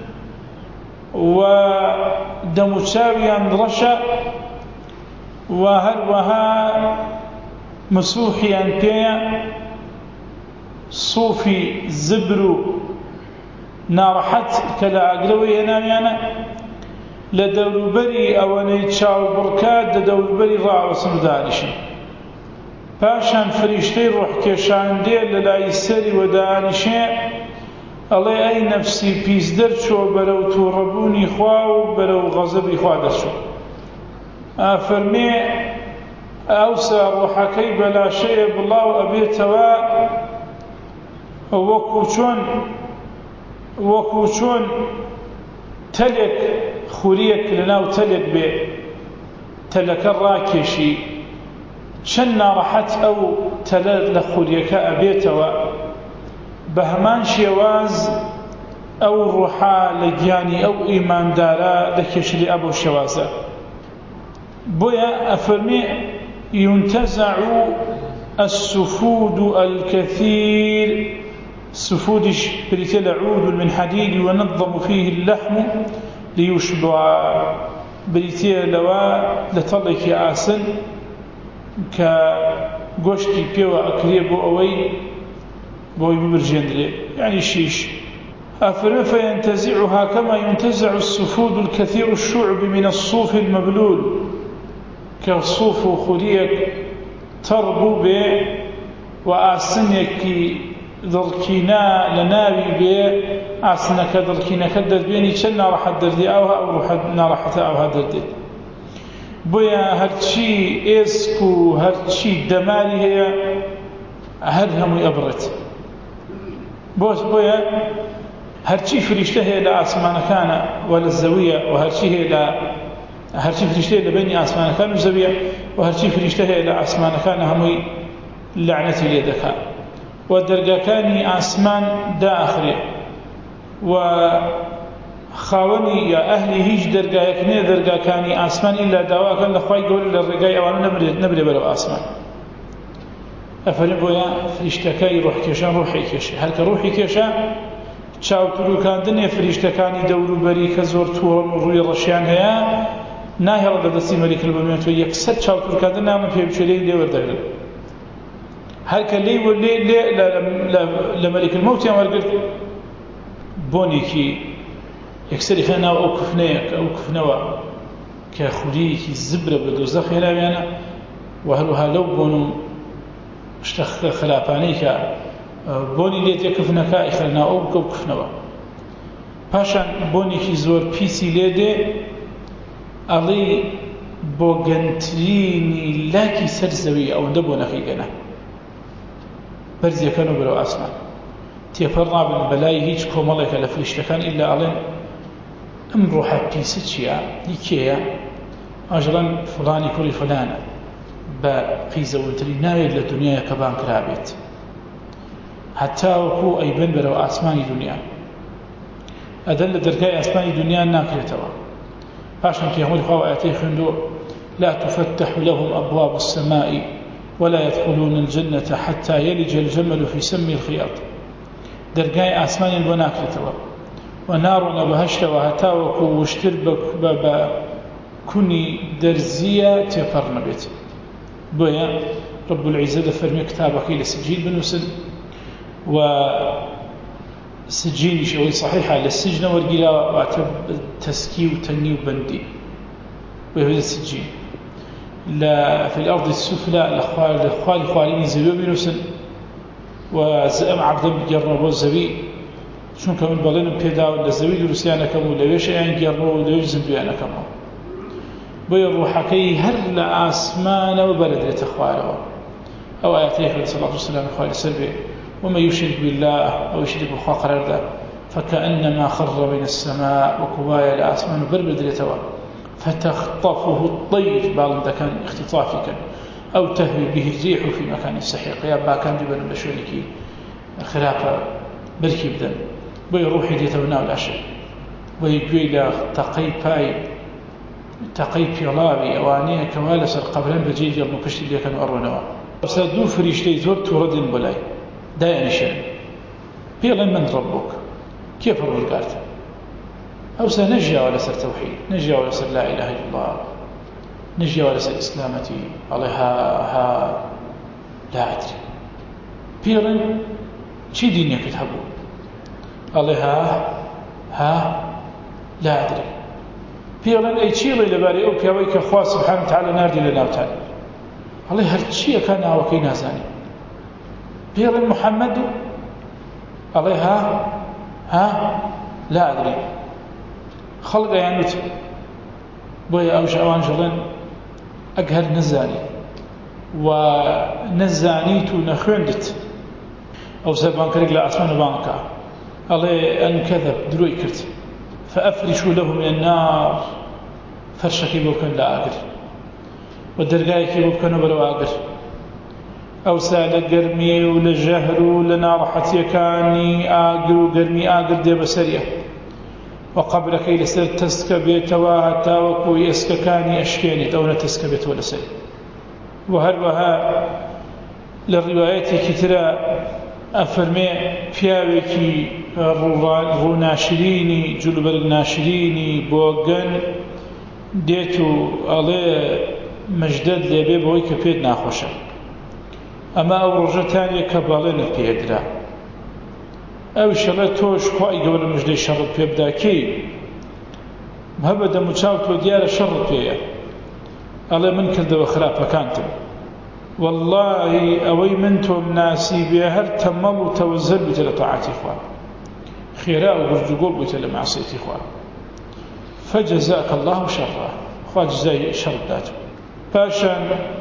ودموشاويا رشا وهروها مسوحيا بيا صوفي زبرو نارحت كلا أقلوي يناميانا لدولبري أواني تشاو بركات لدولبري راع وسمدانشن پاشان فريشتي روح كيشان دير للاي السري ودانشن الله أي نفسي بيزدر شو بلو توربوني خواو بلو غضبي خوادر شو فرمي أوسى روحكي بلا شيء بالله أبيتوا وكوشون تلك خوريك لناو تلك بي تلك الراكشي شنا رحت أو تلك لخوريك أبيتوا بهمان شواز أو روحا لجياني أو إيمان دارا لكشري أبو شوازا بويا أفرمي ينتزع السفود الكثير سفود بريتل عود من حديد ونظم فيه اللحم ليشبع بريتل لوا لطلق آسن كغوشتي بيوا أكريبو أوي بوي ببرجندري يعني شيش أفرم فينتزعها كما ينتزع السفود الكثير الشعب من الصوف المبلول كالصوف وخليك تربو به وآسنك ذركينا لناوي به آسنك ذركينا كدر بيني كنا راح الدردي أوها أو راح أوها دردي بويا هرشي إسكو هرشي دماري هي هرهم يبرت بويا هرشي فريشته هي لآسمان كان ولا الزوية وهرشي هي هرشي فريشته لبني آسمان كان وزوية وهرشي فريشته هي لآسمان كان همي لعنتي ليدك ودرجة كان آسمان دا آخره وخاوني يا أهلي هيج درجة يكني درجة كان آسمان إلا دواء كان لخواي يقول للرجاء وانا نبري بلو آسمان أفرم بويا فريشتكاي روح كيشان روحي كيشان هل كروحي كيشان تشاوترو كان دنيا فريشتكاني دورو بريك زور تورن وروي الرشيان هيا ناهي رد دستي ملك المؤمنين ويكسر تشاوترو كان دنيا من في بشلي لي وردغل هل كلي ولي لملك الموت يا مرقد بونيكي يكسر خنا او كفنوا كخليكي الزبره بدوزخ هنا يعني وهلها لو بونو اشتخ خلافانيك بوني ليت يكفنك اخرنا او كفنوا پاشان بونيكي زور بيسي ليدي علي بوغنتريني لاكي سرزوي او دبونا خيغنا برزي كانوا بلو اسمان تيفرنا بالبلاي هيج كومالك لفلشتكان الا علين ام روحا بيسيتشيا يكيا اجرا فلاني كوري فلان بقيزة ولتري ناير لدنيا كبان كرابيت حتى وكو أي بن بلو أسماني دنيا أدل دركاي أسماني دنيا ناكرتوا فاشن كيهمل خواء آياتي خندو لا تفتح لهم أبواب السماء ولا يدخلون الجنة حتى يلج الجمل في سم الخياط دركاي أسماني بناكرتوا ونار نبهشت وهتا وكو وشتربك بابا كوني درزية تيقرن بيت بويا رب العزة فرمي كتابك إلى سجين بنوسن وسجين شوي صحيحة للسجن والقلا وعتب تسكي وتني وبندي ويهود السجين لا في الأرض السفلى الأخوال خوالين زبيو بنوسن وزأم عبدا بجرنبو الزبي شون كمان بلين بيدا ولا زبي درسيانا كمو لويش يعني جرنبو ولويش زنبيانا كمو بوي روحكي هر لآسمان وبلد لتخواله أو آياتيه عليه الصلاة والسلام خوالي سلبي وما يشرك بالله أو يشرك بخاقر الله فكأنما خر من السماء وكبايا لآسمان وبربد لتوا فتخطفه الطير بعض كان اختطافك أو تهوي به الريح في مكان سحيق يا با كان جبن بشونك خلافة بركي بدن بۆی ڕوحی دێتەوە ناو لاشێ بۆی گوێی لە تەقەی پێڵاوی ئەوانەیە کەوا لەسەر قەبرەن بەجێی دێڵ و پشتی لێکەن و ئەڕۆنەوە ئەوسا دوو فریشتەی زۆر تووڕە دێن بەلای دایانیشێن پێڵێن من ڕەبوک کێ پەروەردگارت ئەوسا نەژیاوە لەسەر تەوحید نەژیاوە لەسەر لا ئیلاهە ئیلا الله نەژیاوە لەسەر ئیسلامەتی ئەڵێ ها لا ئەدری پێڵێن چی دینێکت هەبوو ئەڵێ ها لا ئەدری پێڵێن ئەی چیڵێ لەبارەی ئەو پیاوەی کە خوا سبحانه وتعالى ناردی لە ناوتان ئەڵێ هەرچیەکە ناوەکەی نازانی پێڵێن محەممەد ئەڵێ ها لا ئەدری خەڵگەیان وت بۆیە ئەوان ژەڵێن ئەگەر نەزانی و نەزانیت و نەخوێندت ئەو سەربانکەرێک لە ئاسمانە بانکە ئەڵێ ئەن کەذەب دروی کرد فأفرشوا له من النار فرشكي بوكن لا أقر ودرقايكي بوكن وبلو أقر أو سال قرمي ولا جهر ولا نارحتي كاني أقر وقرمي أقر دي بسرية وقبلك إلى سر تسكبيت واهتا وكو يسككاني أشكيني أو نتسكبيت ولا سري وهل وها للروايات كترى أفرمي پیاوێکی ڕووناشرینی جلوبەرگ ناشرینی بۆگەن دێت و ئەڵێ مەجدەد لێبێ بەوەی کە پێت ناخۆشە ئەمە ئەو ڕۆژەتانیە کە باڵێنت پێدرا ئەویش ئەڵێ تۆش خوای گەورە مژدەی شەڕت پێ بدا کەی هەبە دەم و چاو تۆ دیارە شەڕت پێیە ئەڵێ من کردەوە خراپەکانتم والله ئەوەی من تۆم ناسی بێ هەر تەمەڵ و تەوەزەل بوویتە لە تاعاتی خوا خێرا و گورجوگۆڵ بوویتە لە معسیەتی خوا فجزاك الله شره خوا جزای شەڕ بدات پاشان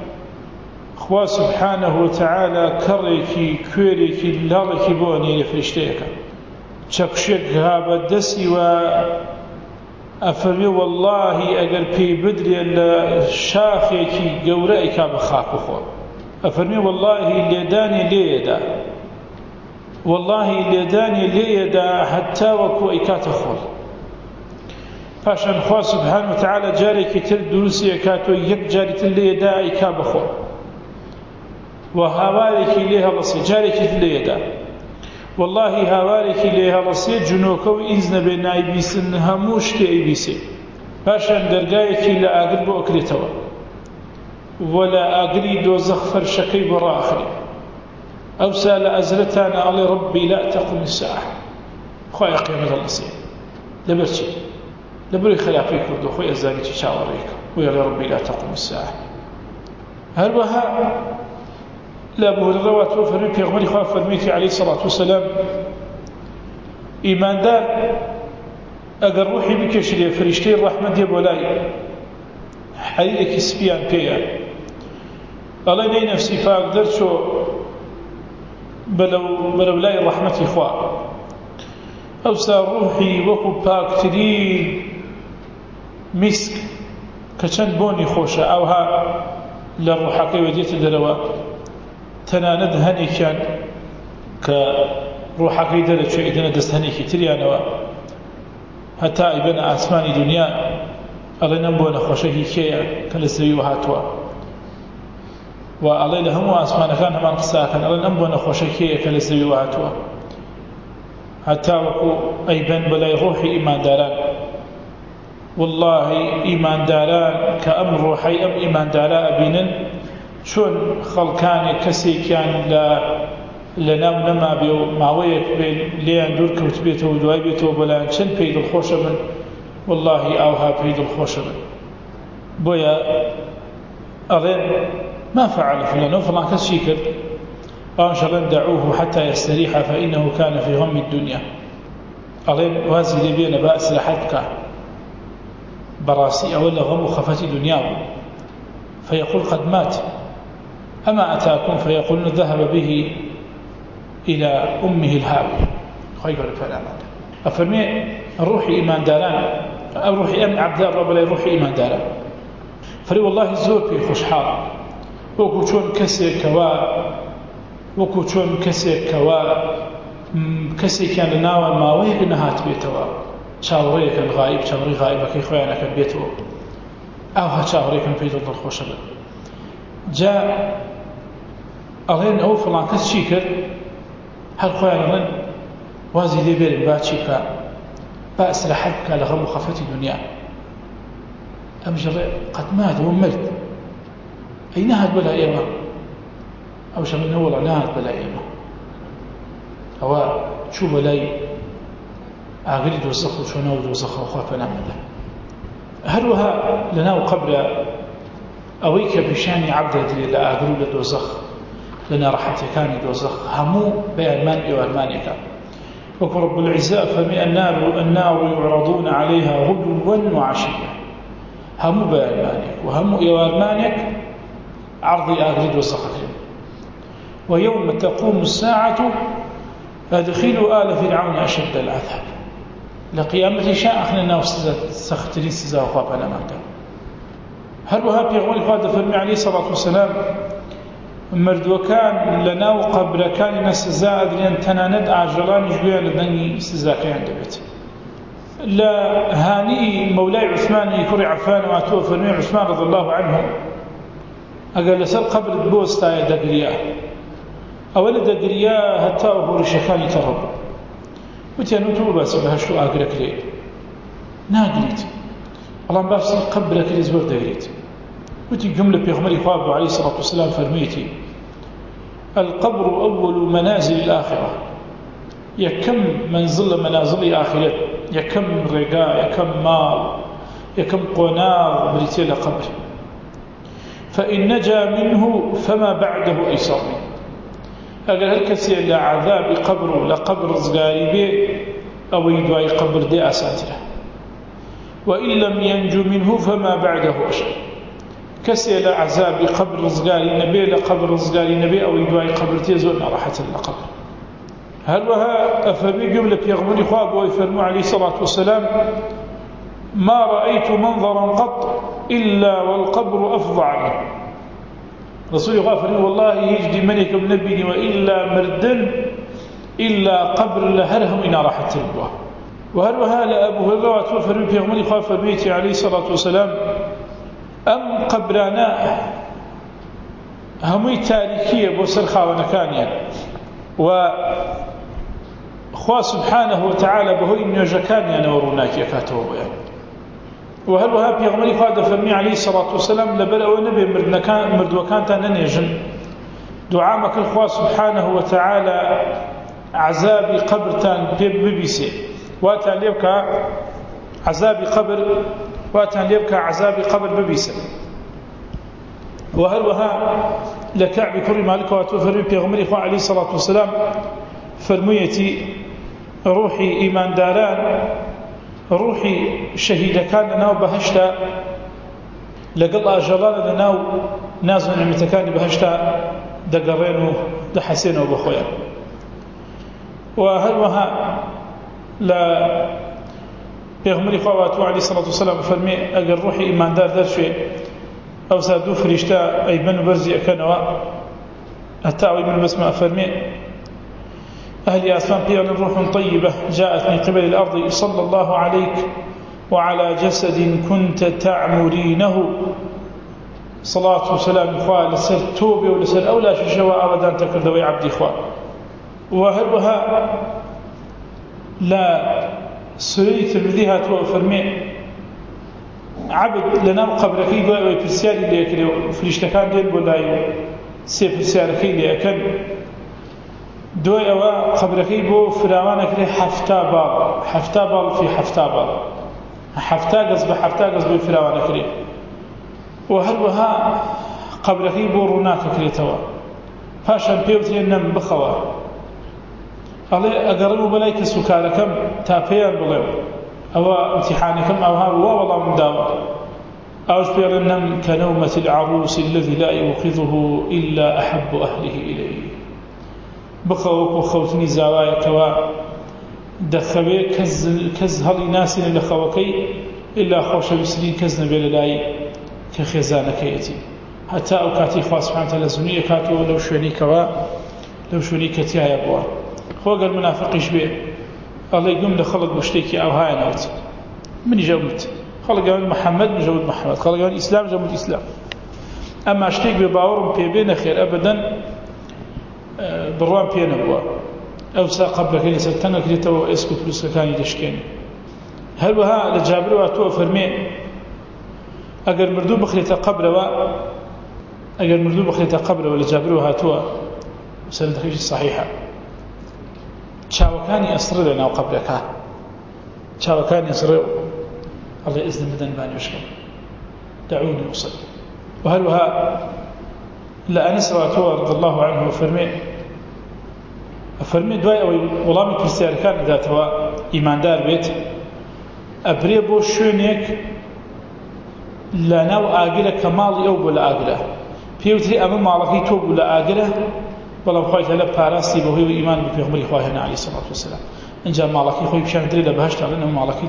خوا سبحانه وتعالى کەڕێکی کوێرێکی لاڵێکی بۆ ئەنێرە فریشتەیەکە چەکشێک هابە دەستی و ئەفەرمێ واللهی ئەگەر پێی بدرێ لە شاخێکی گەورە ئەیکا بە خاک و خۆ ئەفەرمێ واللهی لێدانێ لێیەدا واللهی لێدانێ لێیەدا هەتا وەکو ئەیکاتە خۆڵ پاشان خوا سبحانه وتعالى جارێکی تر دروستی ئەکاتۆ یەک جاری تر لێیەدا ئەیکا بە خۆڵ و هاوارێکی لێ هەڵەسێ جارێکی تر لێیەدا واللهی هاوارێکی لێ هەڵەسێ جنۆکە و ئینز نەبێ نایبیسن هەموو شتێ ئەیبیسێ پاشان دەرگایەکی لە ئاگر بۆ ئەکرێتەوە و لە ئاگری دۆزەخ فەرشەکەی بۆ ڕائەخرێ ئەوسا لە ئەزرەتانە ئەڵێ ڕەبی لا تەقوم الساعة خوای قیامەت هەڵەسێ لەبەر چی لەبەرەوەی خراپەی کردو خۆی ئەزانێکی چاوەڕێیەکە وەڵێ ڕەبی لا تەقوم الساعة هەروەها لا بهرەوە تۆ فەرمی پێغمبەری خوا فەرمیێتی عەلەیهی سەڵات وسەلام ئیماندار ئەگەر ڕوحی بکێشرێ فریشتەی ڕەحمەت دێ بۆ لای حەریرێکی سپیان پێیە ئەڵێ نەی نەفسی پاک دەرچۆ بەرەو لای ڕەحمەتی خوا ئەوسا ڕوحی وەکو پاکترین میسک کە چەند بۆنی خۆشە ئەوها لە ڕوحەکەی وەدێتە دەرەوە تەنانەت هەنێکیان کە ڕوحەکەی دەرەچێ ئیدەنە دەست هەنێکی تریانەوە هەتا ئیبەنە ئاسمانی دنیا ئەڵێ نەم بۆ نەخۆشە هی کێیە کە لە زەوی وهاتووە و ئەڵێ لە هەموو ئاسمانەکان هەمان قساکەن ئەڵێ نەم بۆ نەخۆشە کێیە کە لە زەوی وهاتووە هەتا وەکو ئەیبەن بەلای ڕوحی ئیمانداران واللهی ئیمانداران کە ئەم ڕوحەی ئەم ئیماندارە ئەبینن چۆن خەڵکانێک کەسێکیان لە ناو نەما بێ و ماوەیەک لێیان دوور کەوت بێتەوە و دوای بێتەوە بەلایەن چەند پێی دڵخۆشە بن واللهی ئاوها پێی دڵخۆشە بن بۆیە ئەڵێن ما فعل فلان وفلان کەس چی کرد ئەوان شەڵێن دعوه حتى يستريح فإنه كان في غم الدنيا ئەڵێن وازی لێ بێنە با ئیستراحەت بکە بەڕاستی ئەوە لە غەم و خەفەتی دنیا بوو فيقول قد مات أما أتاكم فيقولون ذهب به إلى أمه الهاوية خير الفلامان أفرمي الروح إيمان داران الروح أم عبد الرب لا روح إيمان داران فري والله زور في خوشحال وكو چون كسي كوا کەسێکیان لە ناوە ماوەیەک نەهات بێتەوە چاوەڕێیەکەن غایب چاوەڕێی غایبەکەی خۆیانەکەن بێتەوە ئەوها چاوەڕێکن پێی دڵخۆشە بن جا ئەڵێن ئەو فڵان کەس چی کرد هەر خۆیان ئەڵێن وازی لێ بێرن با چی بکە با ئیستراحەت بکە لە غەم و خەفەتی دنیا ئەم ژەڕێ قەت ماتەوە مرد ئەی نەهات بەلای ئێمە ئەو شەمە وەڵا نەهات بەلای ئێمە ئەوە چوو بەلای ئاگری دۆزەخ و چۆنەوە دۆزەخەوە خوا پەناه بدە هەروەها لەناو قەبرە ئەوەی کە پیشانی عەبدە درێت لە ئاگر و لە دۆزەخ لە ناڕەحەتیەکانی دۆزەخ هەموو بەیانمان ئێوارمانێکە وەکو رب العزة فەرمی النار يعرضون عليها غدوا وعشيا هەموو بەیانمانێک و هەموو ئێوارمانێک عەرضی ئاگری دۆزەخەکەن ويوم تقوم الساعة أدخلوا آل فرعون أشد العذاب لقيامة شاء أخنا ناو سخترين سزا وخوابنا مكة هروها بيغمال قادة فرمي عليه الصلاة والسلام مردوكان لناو قبر كان نسزا أدريان تناند عجلان جويان لدني سزا كيان دبت لا هاني مولاي عثمان يكري عفان واتوه فرمي عثمان رضي الله عنه أقال لسر قبر بوستا يدقرياه أولا دقريا هتا وهو رشكاني ترب وتيانو تو باس بهشتو آقرك لي ناقريت الله باسي قبرك لي زور دقريت وتي جملة بيغمري خواب عليه الصلاة والسلام فرميتي القبر أول منازل الآخرة يكم منزل منازل آخرة يكم رقاء يكم مال يكم قناع بريتي لقبر فإن نجا منه فما بعده أيسر منه ئەگەر هەر کەسێ لە عەذابی قەبر و لە قەبر ڕزگاری بێ ئەوەی دوای قەبر دێ ئاسانترە وئن لم ينجو منه فما بعده أشد کەسێ لە عەذابی قەبر ڕزگاری نەبێ لە قەبر ڕزگاری نەبێ ئەوەی دوای قەبر تێ زۆر ناڕەحەتن لە قەبر هەروەها ئەفەرمی گوێم لە پێغەمبەری خوا بۆی فەرموو عليه الصلاة والسلام ما رأيت منظرا قط إلا والقبر أفظع منه رسول الله فرمي والله يجدي منكم نبيني وإلا مردن إلا قبر لهرهم إنا راحت البوا وهروها لأبو هريرة فرمي في غمري خاف فرميتي عليه الصلاة والسلام أم قبرانا همي تاريخية بوسر خاونكانيا وخوا سبحانه وتعالى بهوي من يجكانيا نوروناك يكاتوه يعني وهروها بيغمري خاده فرمي عليه الصلاة والسلام لبلأ ونبي مردوكان تننيجن دعامك الخوا سبحانه وتعالى عذابي قبر تان ببيسي واتان ليبكى عذابي قبر واتان ليبكى عذابي قبر ببيسي وهروها لكعب كري مالك واتوفرمي بيغمري خوا عليه الصلاة والسلام فرميتي روحي إيمان داران روحي شهيدة كان لناو بهشتا لقل آجلان لناو ناز من عمتكان بهشتا دقرينو دحسينو بخويا وهلوها لا بيغمري خواتو عليه الصلاة والسلام فرمي أقل روحي إيمان دار درشي أو سادو فريشتا أي بنو برزي أكنوا التاوي من بسماء فرمي أهل أسفان قيل روح طيبة جاءت من قبل الأرض صلى الله عليك وعلى جسد كنت تعمرينه صلاة وسلام إخوة لسر توبة ولسر أولا شواء أبدا تكردوي عبدي إخوة وهلوها لا سورية ترمذيها توفرمي عبد لنا قبركي دواء ويبرسياري اللي يكري وفريشتكان دين بولاي سيبرسياركي اللي يكن دوای ئەوە قەبرەکەی بۆ فراوانەکرێ حەفتا باڵ في حەفتا باڵ حەفتا گەز بە حەفتا گەز بۆی فراوانەکرێ و هەروەها قەبرەکەی بۆ ڕووناکەکرێتەوە پاشان پێوترێ نەم بخەوە ئەڵێ ئەگەڕم و بەلای کەس و کارەکەم تا پێیان بڵێم ئەوە ئیمتیحانەکەم ئەوها بووە وەڵام داوە ئەوش پێڵێ نەم كنومة العروس الذي لا يوقظه إلا أحب أهله إليه بخەوەکو خەوتنی زاوایەکەوە دەخەوێ کەس هەڵی ناسینە لە خەوەکەی ئللا خۆشەویستترین کەس نەبێ لە لای کە خێزانەکەیەتی هەتا ئەو کاتی خوا سوبحانه وتعالە لە زونی ئەکاتەوە لەو شوێنی کە تایە بووە خۆگەر منافقیش بێ ئەڵێ گوم لە خەڵک بۆ شتێکی ئەوهایە نەوت منی ژەوت خەڵگەوت محەممەد مژەوت محەممەد خەڵگەوت ئیسلام ژەوت ئیسلام ئەمما شتێک بێ باوەڕم پێبێ نەخێر ئەبەدەن بڕوان پێ نەبووە ئەوسا قەبرەکەی لەسەر تەنگەکرێتەوە ئێسک و پلوسەکانی دەشکێنی هەروەها لە جابرەوە تۆ فەرمێ ئەگەر مردوو بخرێتە قەبرەوە لە جابرەوە هاتووە سەندەخیشی صحیحە چاوەکانی ئەسڕە لە ناو قەبرەکە چاوەکانی ئەسڕێ ئەڵێ ئیزن بدەن با نوێژکەم دعوني أصلي وهروها لأنس راتوه رضي الله عنه فرمي دواء وڵامی پرسیارەکان دەداتەوە ئیماندار بێت ئەبرێ بۆ شوێنێک لە ناو ئاگرە کە ماڵی ئەو بوو لە ئاگرە پێوتری ئەمە ماڵەکەی تۆ بوو لە ئاگرە بەڵام خۆی هەلە پاراستی بەهۆی ئیمان بە پێغمبەری خوا هێنا عەلەیهی سەڵات وسەلام ئەنجا ماڵەکەی خۆی پیشاندرێ لە بەهەشتا لەن ئەم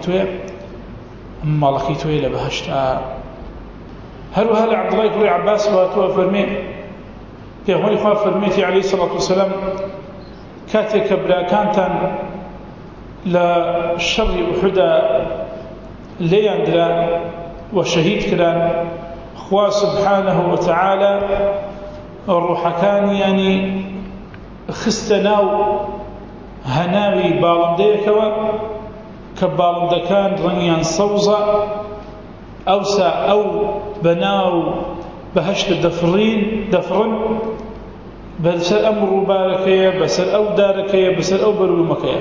ماڵەکەی تۆیە لە بەهەشتا هەروەها لە عەبدوڵای کوڕی عەباس هاتووە فەرمێ پێغمبەری خوا فەرمێتی عەلەیهی سەڵات وسەلام کاتێک کە براکانتان لە شەڕی ئوحودا لێیاندرا و شەهید کران خوا سبحانه وتعالى ڕوحەکانیانی خستە ناو هەناوی باڵندەیەکەوە کە باڵندەکان ڕەنگیان سەوزە ئەوسا ئەو بەناو بەهەشتە دەفڕن بەسەر ئەم ڕووبارەکەیە بەسەر ئەو دارەکەیە بەسەر ئەو بەروومەکەیە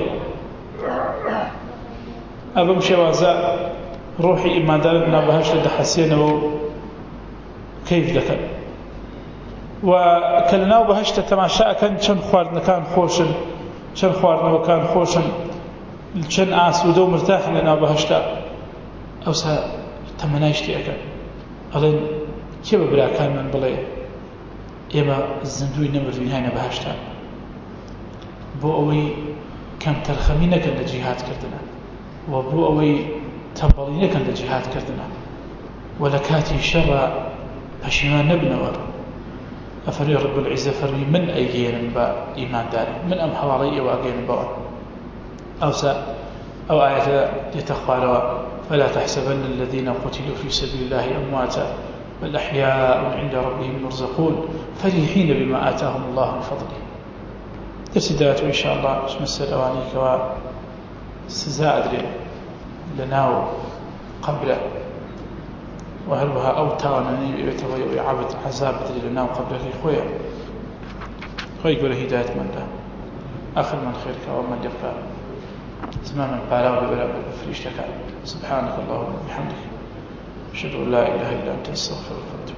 ئەبەم شێوازە ڕۆحی ئیماندار ناو بەهەشتە دەحەسێنەوە و کەیف دەکەن و کە لە ناو بەهەشتە تەماشاکەن چەند خواردنەکان خۆشن چەند خواردنەوەکان خۆشن چەند ئاسوودە و مرتاحن لە ناو بەهەشتا ئەوسا تەمەنای شتێکەکەن ئەڵێن کێ بە براکانمان بڵێ ئێمە زیندوی نەمردوین هاینە بەهەشتا بۆ ئەوەی کەم تەرخەمی نەکەن لە جیهادکردنە و بۆ ئەوەی تەمبەڵی نەکەن لە جیهادکردنە و لە کاتی شەڕە پەشیمان نەبنەوە ئەفەرمی رب العزة فەرمی من ئەیگێنن بە ئیماندارن من ئەم هەواڵەی ئێوە ئەگەێنن بەوە ئەوسا ئەو ئاەتە دێتە خوارەوە فلا تحسبن الذين قتلوا في سبيل الله أمواتا بل أحياء عند ربهم يرزقون فرحين بما آتاهم الله من فضله تسدات إن شاء الله مسألة أوانيك وسزاء أدري لناو قبله وهروها أو تاونني بيتوي ويعبد عذاب أدري لناو قبله خويا يقول هداية من ده آخر من خيرك ومن يبقى زمان البالاء ببلاء فريشتك سبحانك اللهم وبحمدك أشهد أن لا إله إلا أنت أستغفرك